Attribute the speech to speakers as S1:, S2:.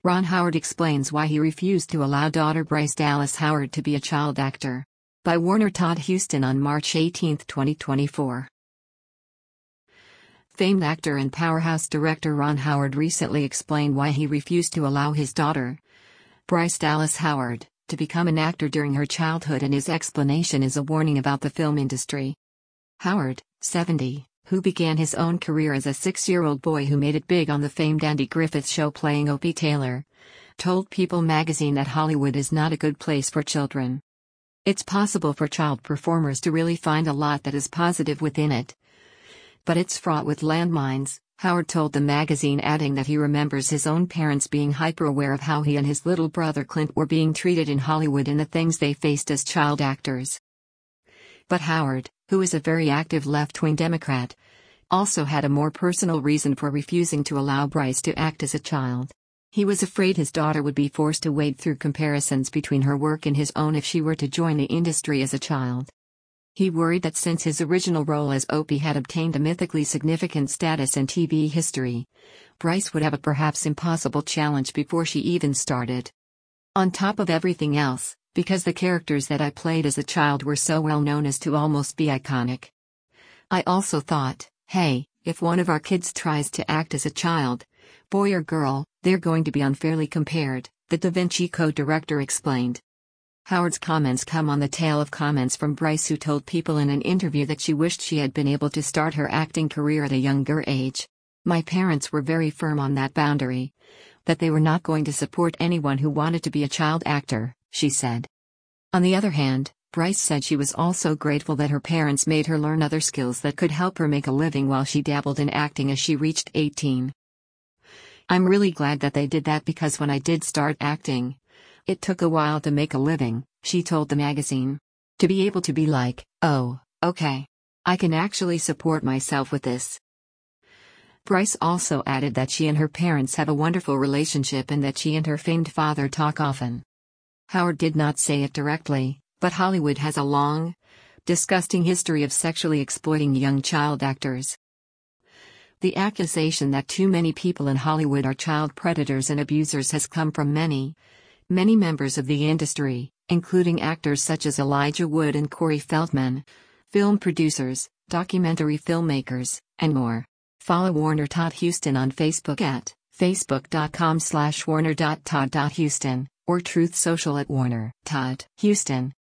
S1: Ron Howard explains why he refused to allow daughter Bryce Dallas Howard to be a child actor. By Warner Todd Huston on March 18, 2024. Famed actor and powerhouse director Ron Howard recently explained why he refused to allow his daughter, Bryce Dallas Howard, to become an actor during her childhood, and his explanation is a warning about the film industry. Howard, 70, who began his own career as a 6-year-old boy who made it big on the famed Andy Griffith Show playing Opie Taylor, told People magazine that Hollywood is not a good place for children. It's possible for child performers to really find a lot that is positive within it, but it's fraught with landmines, Howard told the magazine, adding that he remembers his own parents being hyper-aware of how he and his little brother Clint were being treated in Hollywood and the things they faced as child actors. But Howard, who is a very active left-wing Democrat, also had a more personal reason for refusing to allow Bryce to act as a child. He was afraid his daughter would be forced to wade through comparisons between her work and his own if she were to join the industry as a child. He worried that since his original role as Opie had obtained a mythically significant status in TV history, Bryce would have a perhaps impossible challenge before she even started. On top of everything else, because the characters that I played as a child were so well known as to almost be iconic. I also thought, hey, if one of our kids tries to act as a child, boy or girl, they're going to be unfairly compared, the Da Vinci Code director explained. Howard's comments come on the tail of comments from Bryce, who told People in an interview that she wished she had been able to start her acting career at a younger age. My parents were very firm on that boundary, that they were not going to support anyone who wanted to be a child actor, she said. On the other hand, Bryce said she was also grateful that her parents made her learn other skills that could help her make a living while she dabbled in acting as she reached 18. I'm really glad that they did that, because when I did start acting, it took a while to make a living, she told the magazine. To be able to be like, oh, okay, I can actually support myself with this. Bryce also added that she and her parents have a wonderful relationship and that she and her famed father talk often. Howard did not say it directly, but Hollywood has a long, disgusting history of sexually exploiting young child actors. The accusation that too many people in Hollywood are child predators and abusers has come from many members of the industry, including actors such as Elijah Wood and Corey Feldman, film producers, documentary filmmakers, and more. Follow Warner Todd Huston on Facebook at facebook.com/warner.todd.huston or Truth Social at Warner Todd Huston.